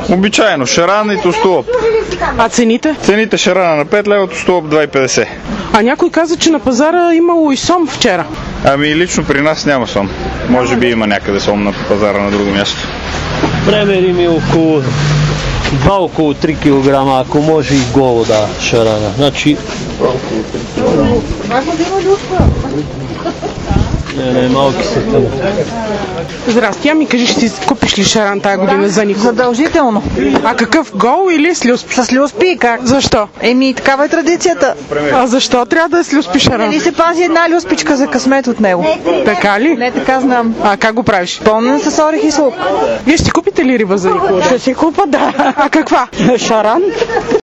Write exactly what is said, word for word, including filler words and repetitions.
Обичайно, шаран и тостолоб. А цените? Цените шарана на пет лева, тостолоб два и петдесет. А някой каза, че на пазара имало и сом вчера. Ами лично при нас няма сом. Може би има някъде сом на пазара на друго място. Премери ми около два, около три килограма, ако може и голо, да, шарана. Значи... Не, не, малки са там. Здрасти, ами кажи, ще си купиш ли шаран тази година за Нико? Задължително. А какъв, гол или с люспи? С люспи, как? Защо? Еми, такава е традицията. А защо трябва да е с люспи шаран? Нали се пази една люспичка за късмет от него? Така ли? Не, така знам. А как го правиш? Пълнен с орех и слук. Вие ще си купите ли риба за Николай? Ще си купа, да. А каква? Шаран.